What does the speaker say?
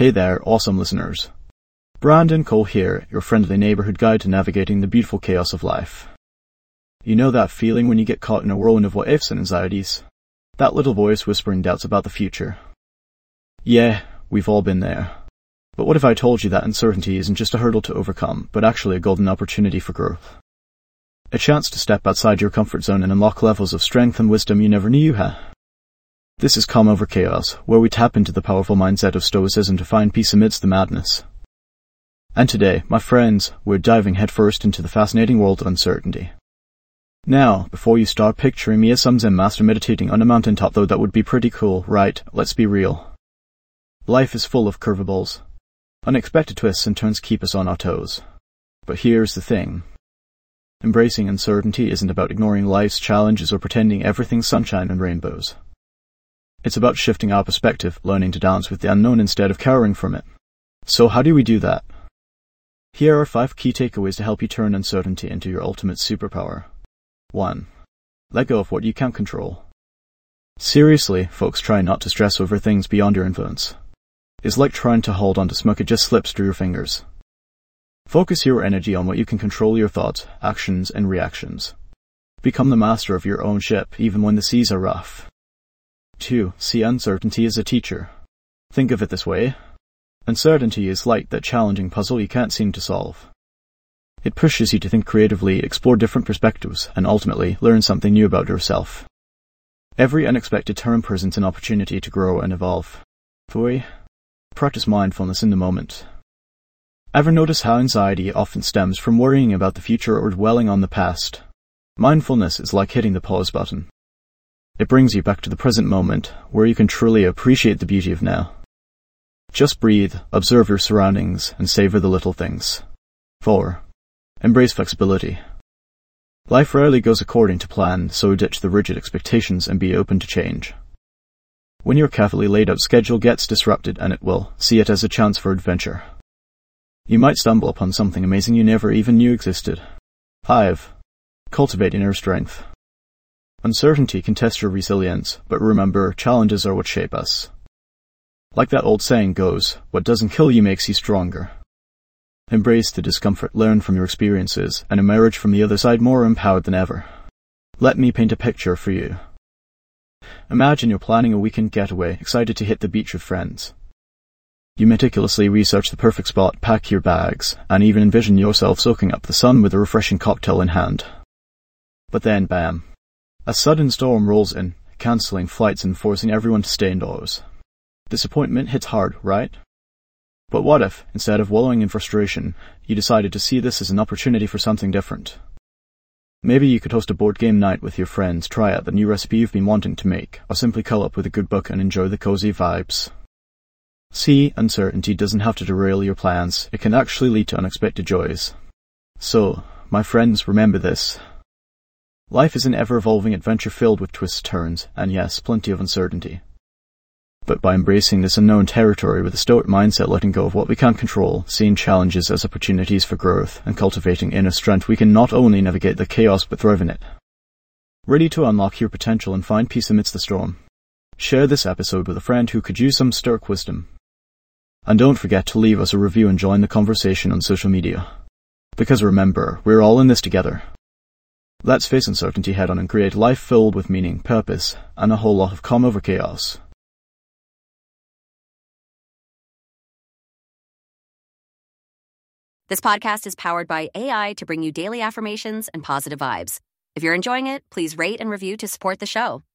Hey there, awesome listeners. Brandon Cole here, your friendly neighborhood guide to navigating the beautiful chaos of life. You know that feeling when you get caught in a whirlwind of what-ifs and anxieties? That little voice whispering doubts about the future. Yeah, we've all been there. But what if I told you that uncertainty isn't just a hurdle to overcome, but actually a golden opportunity for growth? A chance to step outside your comfort zone and unlock levels of strength and wisdom you never knew you had. This is Calm Over Chaos, where we tap into the powerful mindset of Stoicism to find peace amidst the madness. And today, my friends, we're diving headfirst into the fascinating world of uncertainty. Now, before you start picturing me as some Zen master meditating on a mountaintop, though that would be pretty cool, right? Let's be real. Life is full of curveballs. Unexpected twists and turns keep us on our toes. But here's the thing. Embracing uncertainty isn't about ignoring life's challenges or pretending everything's sunshine and rainbows. It's about shifting our perspective, learning to dance with the unknown instead of cowering from it. So how do we do that? Here are 5 key takeaways to help you turn uncertainty into your ultimate superpower. 1. Let go of what you can't control. Seriously, folks, try not to stress over things beyond your influence. It's like trying to hold on to smoke, it just slips through your fingers. Focus your energy on what you can control: your thoughts, actions, and reactions. Become the master of your own ship, even when the seas are rough. 2. See uncertainty as a teacher. Think of it this way. Uncertainty is like that challenging puzzle you can't seem to solve. It pushes you to think creatively, explore different perspectives, and ultimately learn something new about yourself. Every unexpected turn presents an opportunity to grow and evolve. 3. Practice mindfulness in the moment. Ever notice how anxiety often stems from worrying about the future or dwelling on the past? Mindfulness is like hitting the pause button. It brings you back to the present moment, where you can truly appreciate the beauty of now. Just breathe, observe your surroundings, and savor the little things. 4. Embrace flexibility. Life rarely goes according to plan, so ditch the rigid expectations and be open to change. When your carefully laid out schedule gets disrupted, and it will, see it as a chance for adventure. You might stumble upon something amazing you never even knew existed. 5. Cultivate inner strength. Uncertainty can test your resilience, but remember, challenges are what shape us. Like that old saying goes, what doesn't kill you makes you stronger. Embrace the discomfort, learn from your experiences, and emerge from the other side more empowered than ever. Let me paint a picture for you. Imagine you're planning a weekend getaway, excited to hit the beach with friends. You meticulously research the perfect spot, pack your bags, and even envision yourself soaking up the sun with a refreshing cocktail in hand. But then, bam. A sudden storm rolls in, cancelling flights and forcing everyone to stay indoors. Disappointment hits hard, right? But what if, instead of wallowing in frustration, you decided to see this as an opportunity for something different? Maybe you could host a board game night with your friends, try out the new recipe you've been wanting to make, or simply curl up with a good book and enjoy the cozy vibes. See, uncertainty doesn't have to derail your plans, it can actually lead to unexpected joys. So, my friends, remember this. Life is an ever-evolving adventure filled with twists, turns, and yes, plenty of uncertainty. But by embracing this unknown territory with a stoic mindset, letting go of what we can't control, seeing challenges as opportunities for growth, and cultivating inner strength, we can not only navigate the chaos but thrive in it. Ready to unlock your potential and find peace amidst the storm? Share this episode with a friend who could use some stoic wisdom. And don't forget to leave us a review and join the conversation on social media. Because remember, we're all in this together. Let's face uncertainty head on and create a life filled with meaning, purpose, and a whole lot of calm over chaos. This podcast is powered by AI to bring you daily affirmations and positive vibes. If you're enjoying it, please rate and review to support the show.